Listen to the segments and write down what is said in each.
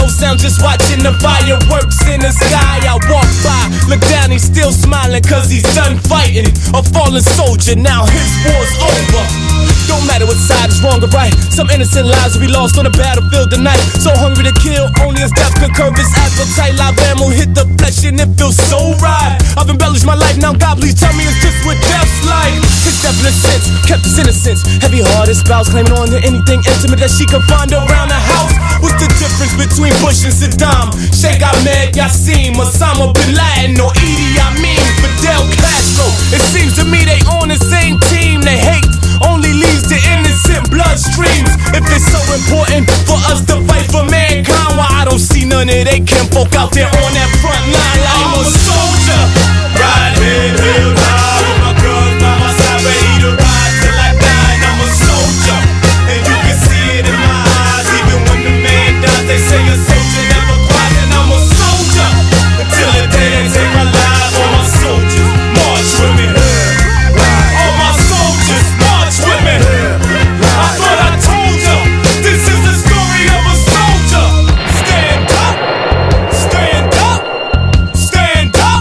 sound, just watching the fireworks in the sky. I walk by, look down, he's still smiling, cause he's done fighting. A fallen soldier, now his war's over. Don't matter what side is wrong or right, some innocent lives will be lost on the battlefield tonight. So hungry to kill, only his death could curb his appetite. Live ammo hit the flesh and it feels so right. I've embellished my life, now God please tell me it's just what death's like. His death in a sense, kept his innocence. Heavy-hearted spouse claiming on to anything intimate that she could find around the house. What's the difference between Bush and Saddam? Sheikh Ahmed Yassim, Osama Bin Laden, or Idi Amin, Fidel Castro? It seems to me they on the same team. They hate only leads to innocent bloodstreams. If it's so important for us to fight for mankind, why I don't see none of they kinfolk out there on that front line like I'm a soldier. Ride head held high with my guns by my side, ready to ride till I die. And I'm a soldier, and you can see it in my eyes. Even when the man dies, they say a soldier never cries. And I'm a soldier until the day they take my life. All my soldiers march with me. All my soldiers march with me. I thought I told ya, this is the story of a soldier. Stand up, stand up, stand up,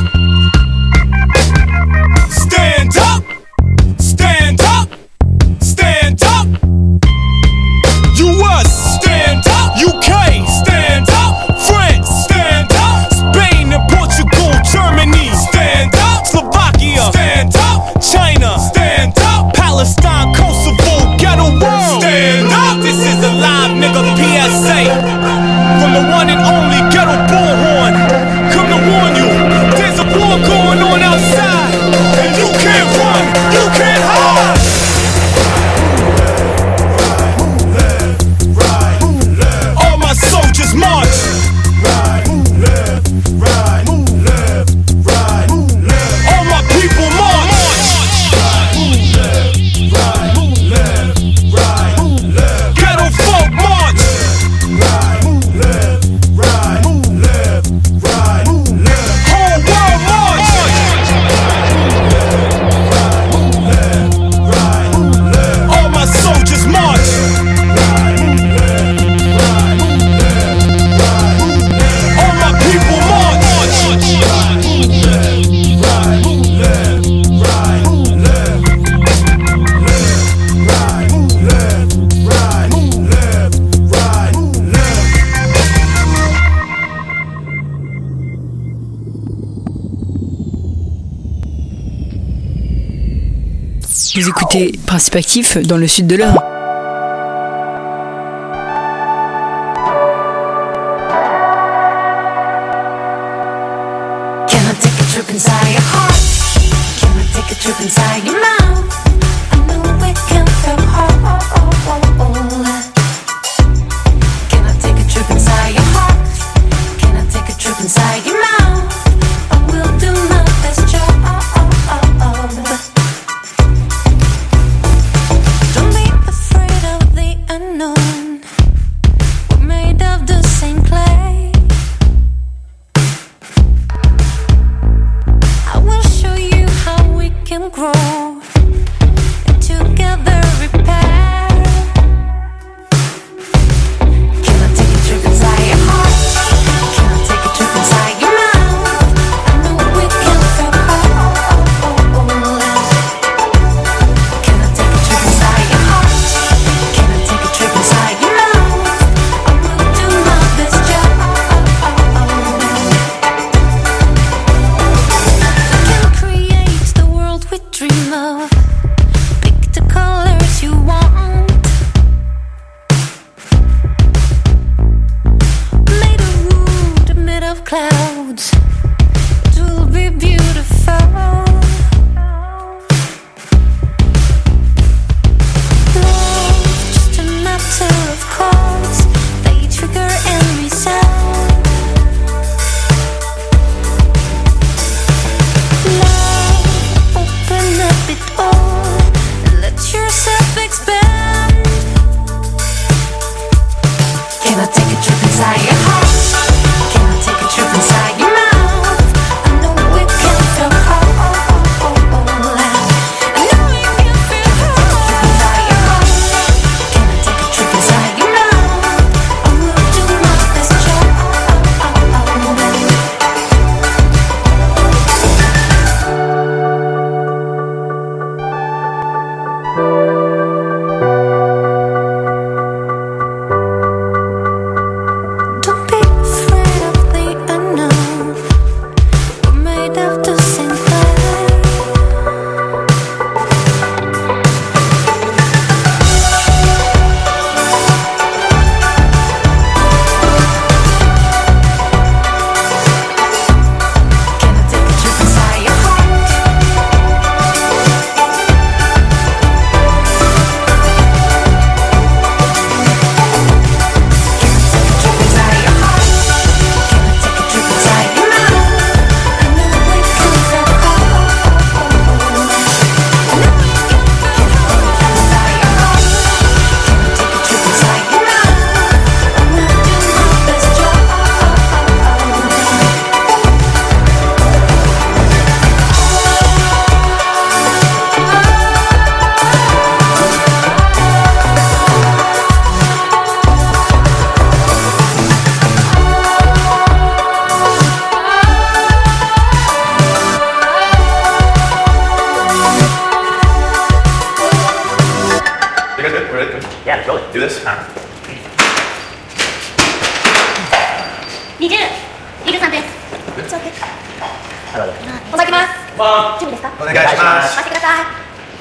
stand up, stand up, stand up. US, stand up. UK, stand up. France, stand up. Spain and Portugal, Germany, stand up. Slovakia, stand up. China, stand up. Palestine, Kosovo, ghetto world, stand up. This is a live nigga PSA from the one and only Ghetto Bullhorn. Come to warn you, there's a war going on outside, and you can't run, you can't hide. All my soldiers march. All my people march. Ghetto folk march. Whole world march. All my soldiers march. All my people march. Vous écoutez Principe Actif dans le sud de l'Eure. Can I take a trip inside your heart? Can I take a trip inside your mouth? I know we can feel whole. Can I take a trip inside your heart? Can I take a trip inside your mouth? I will do my best job. Don't be afraid of the unknown. We're made of the same clay. I will show you how we can grow. リルさんです。本番いきます。準備ですか？ お願いします。 回してください。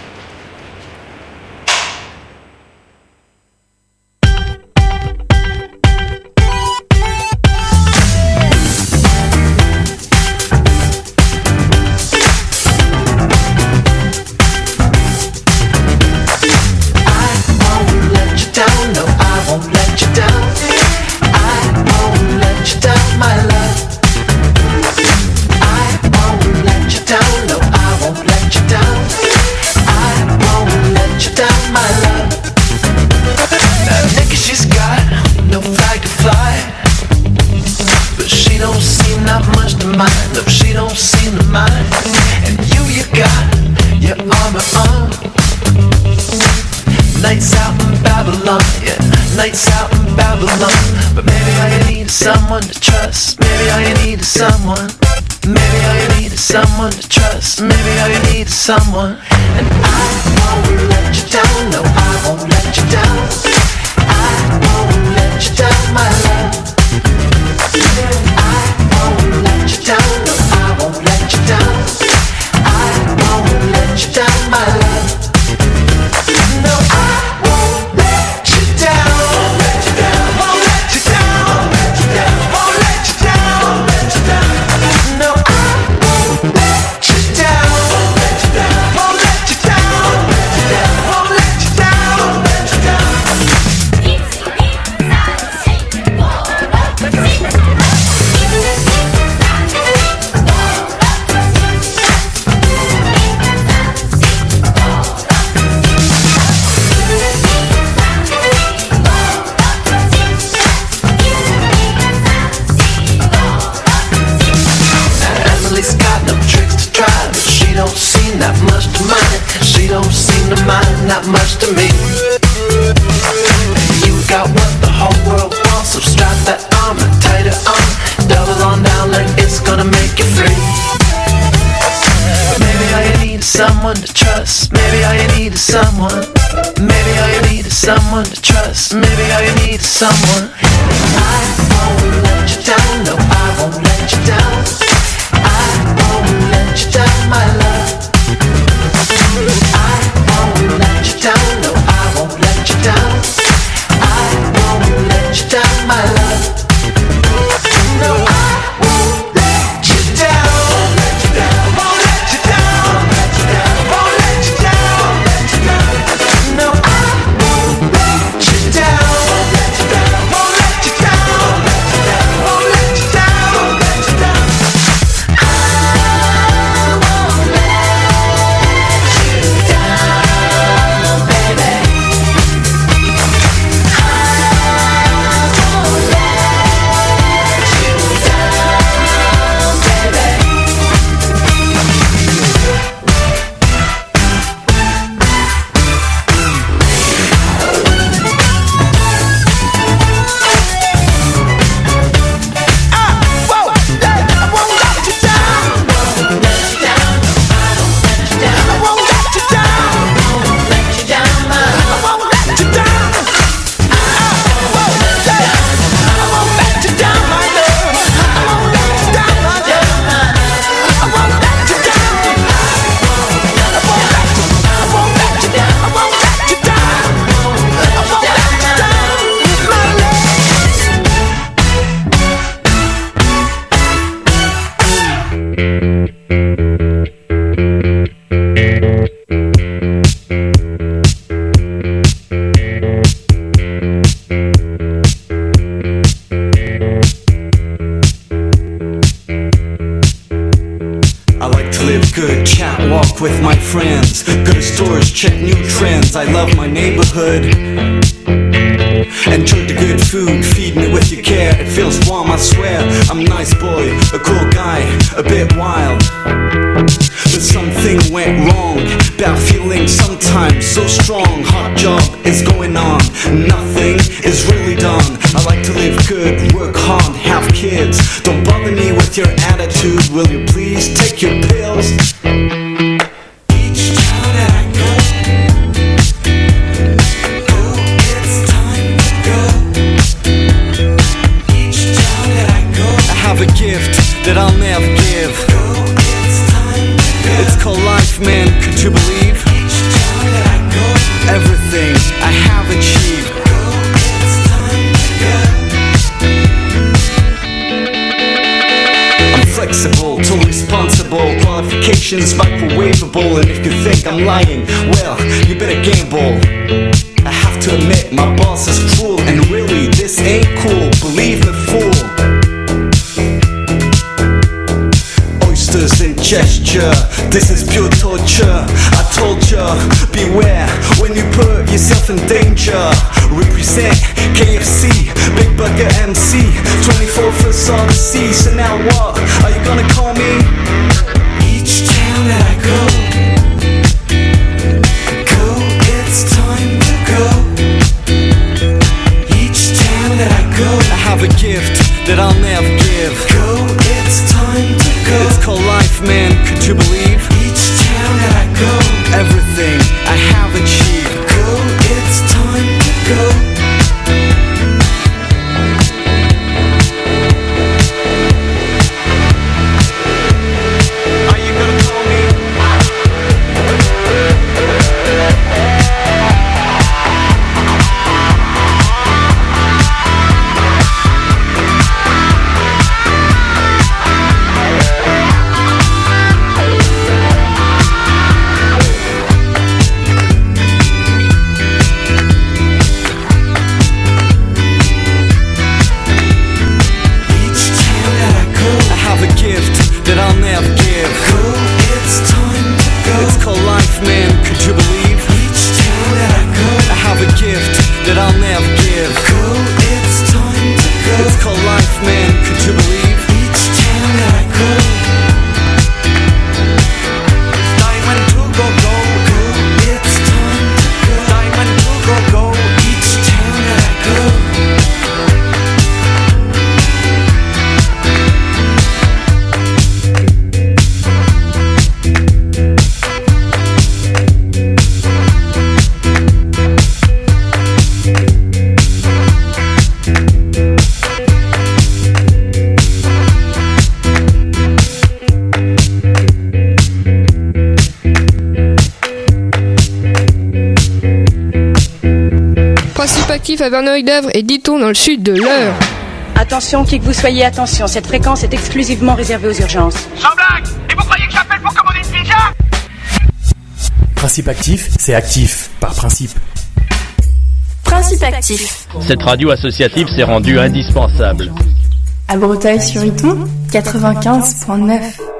Nights out in Babylon, but maybe all you need is someone to trust. Maybe all you need is someone. Maybe all you need is someone to trust. Maybe all you need is someone. And I won't let you down. No, I won't let you down. I won't let you down, my love. I won't let you down. No, I won't let you down. I won't let you down, my love. No, I won't let you down. Not much to me. You got what the whole world wants, so strap that armor tighter on. Double on down like it's gonna make you free. But maybe all you need is someone to trust. Maybe all you need is someone. Maybe all you need is someone to trust. Maybe all you need is someone. I won't let you down. No, I won't let you down. I won't let you down, my love. I won't let you down, no, I won't let you down. I won't let you down, my love. No, I won't let you down. Won't let you down. Won't let you down. Won't let you down. No, I won't let you down. Won't let you down. Won't let you down. Won't let you down. Walk with my friends, go to stores, check new trends. I love my neighborhood. Enjoy the good food, feed me with your care. It feels warm, I swear. I'm a nice boy, a cool guy, a bit wild. But something went wrong, bad feeling sometimes so strong. Hot job is going on, nothing is really done. I like to live good, work hard, have kids. Don't bother me with your attitude, will you please take your pills? Each time that I go conversation's microwavable. And if you think I'm lying, well, you better gamble. I have to admit, my boss is cruel, and really, this ain't cool, believe me, fool. Oysters in gesture, this is pure torture. I told ya, beware when you put yourself in danger. Represent KFC, Big Burger MC, 24th is all the sea. So now what, are you gonna call me? Each town that I go, it's time to go. Each town that I go, I have a gift that I'll never give. Go, it's time to go. It's called life, man, could you believe? Each town that I go, everything I have achieved. Go, it's time to go. Are you gonna call me? That I'll never give. Go, it's time to go. It's called life, man, could you believe? Each town that I go, I have a gift that I'll never give. Go, it's time to go. It's called life, man, could you believe? Each town that I go, diamond to go, go, go. It's time to go. Diamond to go, go. Each town that I go. Principe actif à Verneuil-d'Avre et Diton dans le sud de l'Eure. Attention, qui que vous soyez, attention, cette fréquence est exclusivement réservée aux urgences. Sans blague! Et vous croyez que j'appelle pour commander une pizza? Principe actif, c'est actif, par principe. Principe actif. Cette radio associative s'est rendue indispensable. À Breteuil-sur-Iton, 95.9.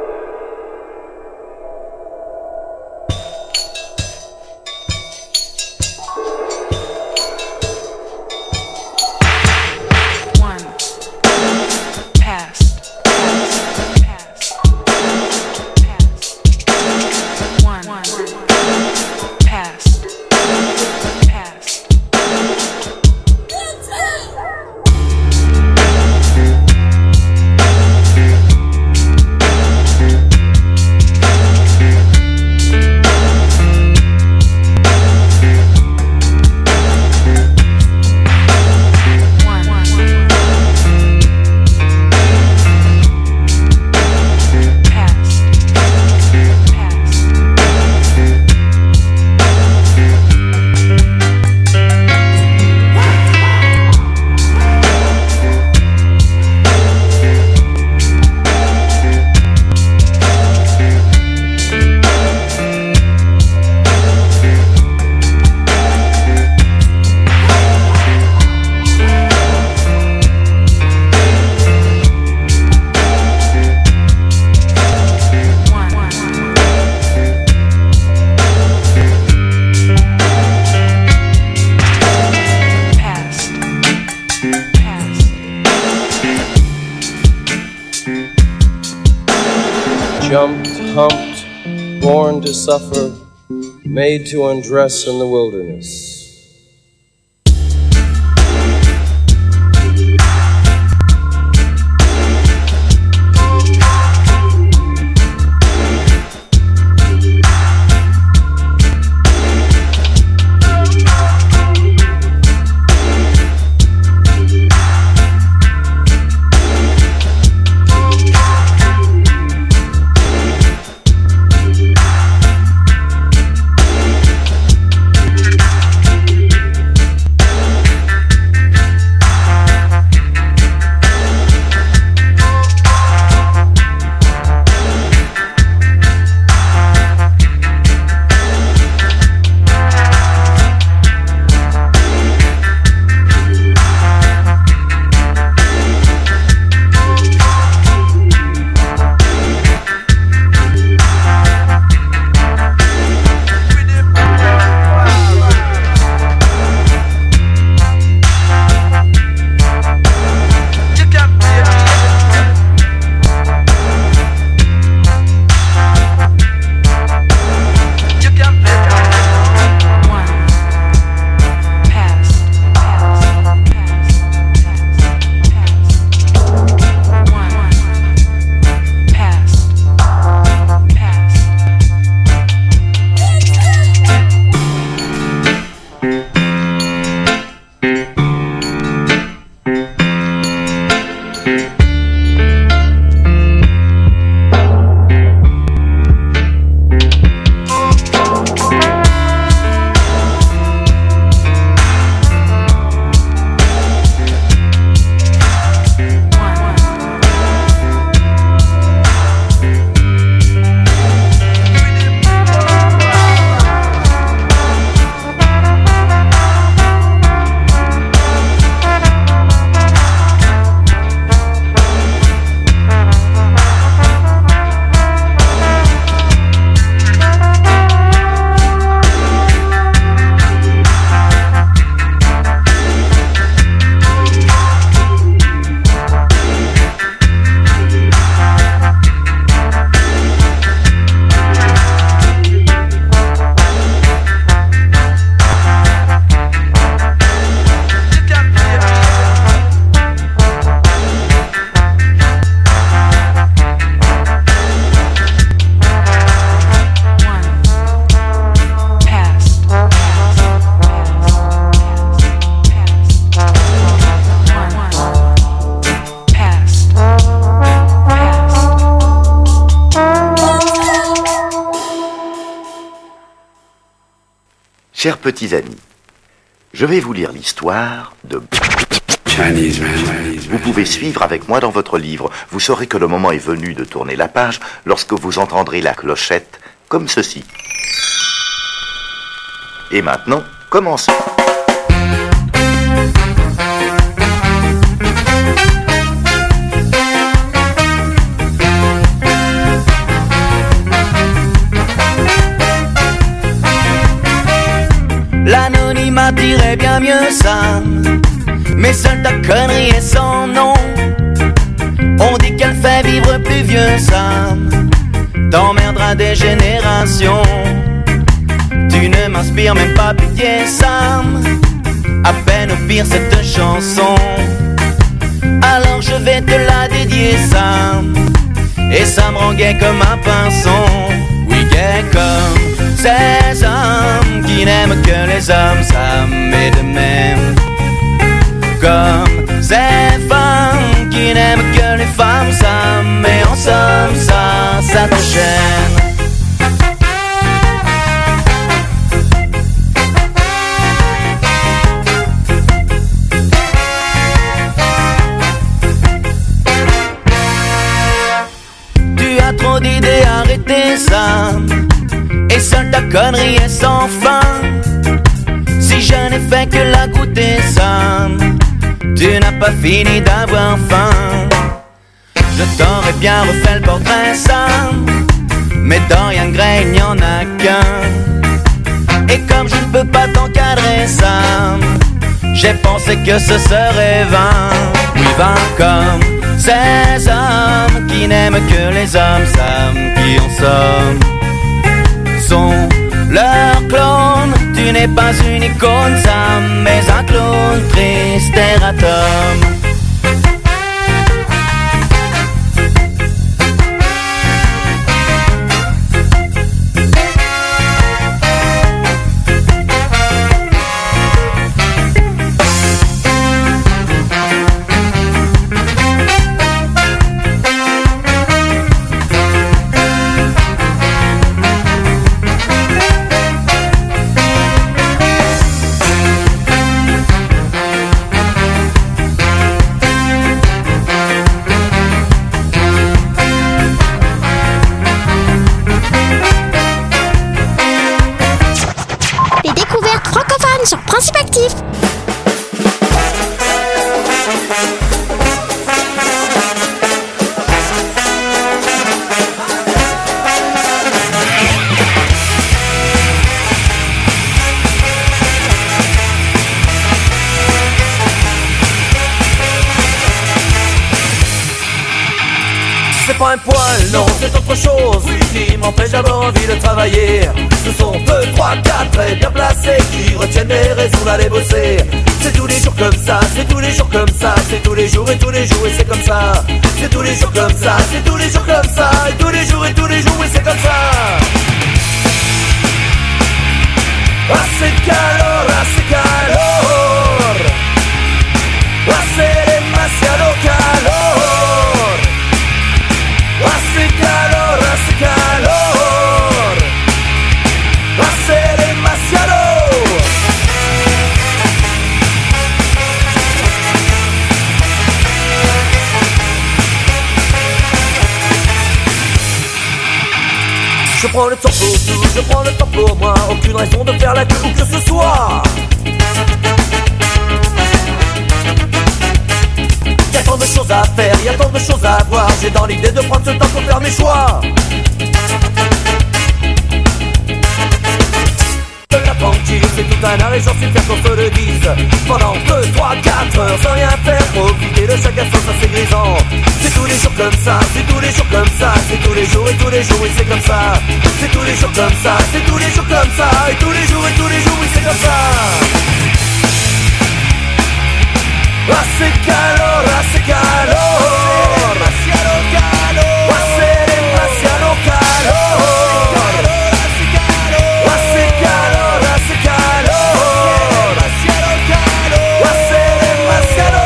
Jumped, humped, born to suffer, made to undress in the wilderness. Chers petits amis, je vais vous lire l'histoire de... Vous pouvez suivre avec moi dans votre livre. Vous saurez que le moment est venu de tourner la page lorsque vous entendrez la clochette comme ceci. Et maintenant, commençons. L'anonymat dirait bien mieux ça, mais seule ta connerie est sans nom. On dit qu'elle fait vivre plus vieux, ça t'emmerdera des générations. Tu ne m'inspires même pas pitié, Sam. À peine au pire cette chanson. Alors je vais te la dédier, Sam. Et ça me rend gai comme un pinson. Oui, gai comme ces hommes qui n'aiment que les hommes, Sam. Et de même comme ces femmes qui n'aiment que les femmes, Sam. Et en somme, ça te gêne. Trop d'idées, arrêtez ça. Et seule ta connerie est sans fin. Si je n'ai fait que la goûter, ça, tu n'as pas fini d'avoir faim. Je t'aurais bien refait le portrait, ça, mais Dorian Gray, il n'y en a qu'un. Et comme je ne peux pas t'encadrer, ça, j'ai pensé que ce serait vain. Oui, vain comme ces hommes qui n'aiment que les hommes, Sam, qui en somme sont leurs clones. Tu n'es pas une icône, Sam, mais un clone triste erratum. Sur Principe Actif. C'est pas un poil, non, c'est autre chose qui m'empêche d'avoir envie de travailler. Ce sont 2, 3, 4 très bien placés qui retiennent mes raisons d'aller bosser. C'est tous les jours comme ça, c'est tous les jours comme ça, c'est tous les jours et c'est comme ça. C'est tous les jours comme ça, c'est tous les jours comme ça, et tous les jours et c'est comme ça. Hace calor, hace demasiado calor. Hace calor, hace demasiado. Je prends le temps pour tout, je prends le temps pour moi. Aucune raison de faire la queue ou que ce soit. Y'a tant de choses à faire, y'a tant de choses à voir. J'ai dans l'idée de prendre ce temps pour faire mes choix. De la tranquille, c'est tout un arrêt, j'en suis fier qu'on se le dise. Pendant 2, 3, 4 heures sans rien faire, profiter de chaque instant, ça c'est grisant. C'est tous les jours comme ça, c'est tous les jours comme ça, c'est tous les jours et c'est comme ça. C'est tous les jours comme ça, c'est tous les jours comme ça, et tous les jours et c'est comme ça. Hace calor, hace calor, demasiado calor, hace demasiado calor, hace calor, hace calor, hace calor, demasiado calor, hace demasiado.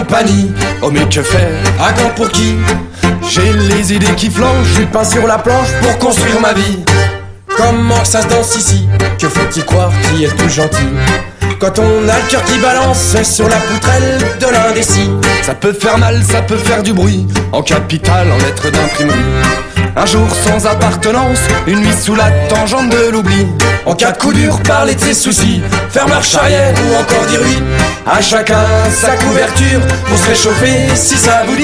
compagnie. Oh mais que faire, à quand pour qui? J'ai les idées qui flanchent, du pain sur la planche pour construire ma vie. Comment ça se danse ici? Que faut-il croire qui est tout gentil? Quand on a le cœur qui balance sur la poutrelle de l'indécis. Ça peut faire mal, ça peut faire du bruit, en capitale, en lettres d'imprimerie. Un jour sans appartenance, une nuit sous la tangente de l'oubli. En cas de coup dur, parler de ses soucis, faire marche arrière ou encore dire oui. À chacun sa couverture pour se réchauffer si ça vous dit.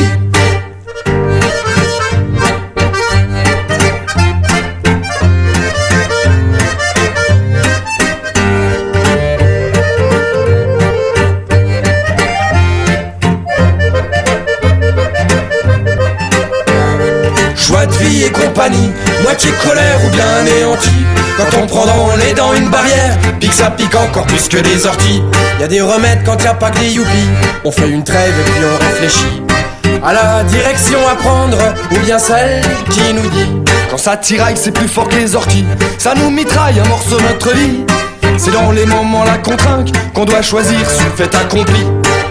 Joie de vie et compagnie, moitié colère ou bien anéanti. Quand on prend dans les dents une barrière, pique ça pique encore plus que des orties. Y a des remèdes quand y a pas que des yuppies. On fait une trêve et puis on réfléchit à la direction à prendre, ou bien celle qui nous dit quand ça tiraille c'est plus fort que les orties. Ça nous mitraille un morceau de notre vie. C'est dans les moments là qu'on trinque qu'on doit choisir sur le fait accompli.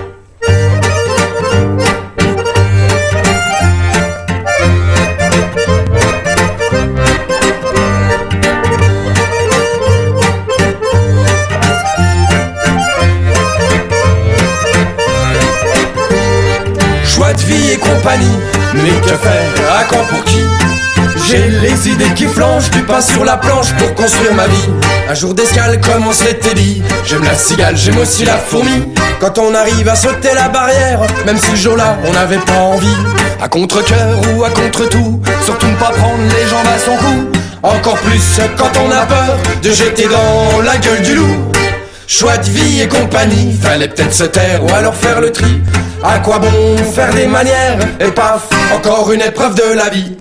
Vie et compagnie, mais que faire, à quand pour qui? J'ai les idées qui flanchent, du pain sur la planche pour construire ma vie. Un jour d'escale comme on se l'était dit. J'aime la cigale, j'aime aussi la fourmi. Quand on arrive à sauter la barrière, même si ce jour-là on n'avait pas envie. À contre-cœur ou à contre-tout, surtout ne pas prendre les jambes à son cou. Encore plus quand on a peur de jeter dans la gueule du loup. Choix de vie et compagnie, fallait peut-être se taire ou alors faire le tri. À quoi bon faire des manières? Et paf, encore une épreuve de la vie.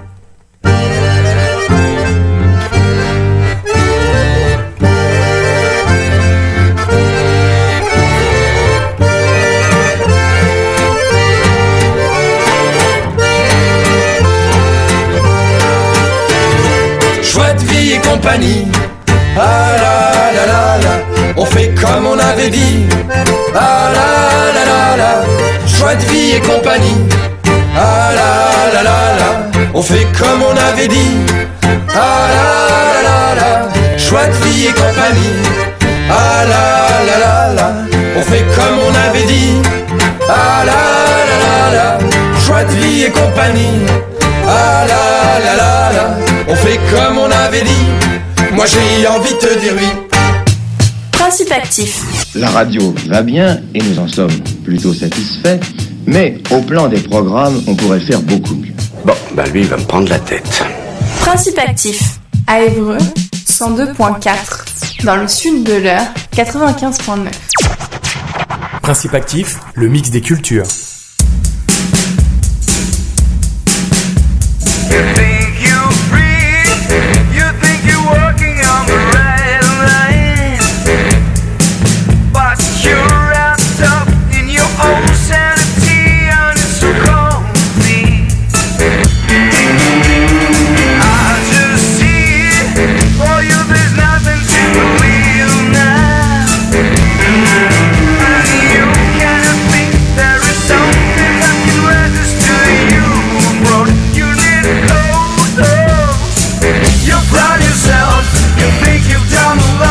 Choix de vie et compagnie. Ah la la la la, on fait comme on avait dit. Ah la la la la, choix de vie et compagnie. Ah la la la la, on fait comme on avait dit. Ah la la la la, choix de vie et compagnie. Ah la la la la, on fait comme on avait dit. Ah la la la la, choix de vie et compagnie. Ah la la la la, on fait comme on avait dit. Moi j'ai envie de te dire oui. Principe actif. La radio va bien et nous en sommes plutôt satisfaits, mais au plan des programmes, on pourrait faire beaucoup mieux. Bon, bah lui il va me prendre la tête. Principe actif. À Évreux, 102.4. Dans le sud de l'Eure, 95.9. Principe actif, le mix des cultures.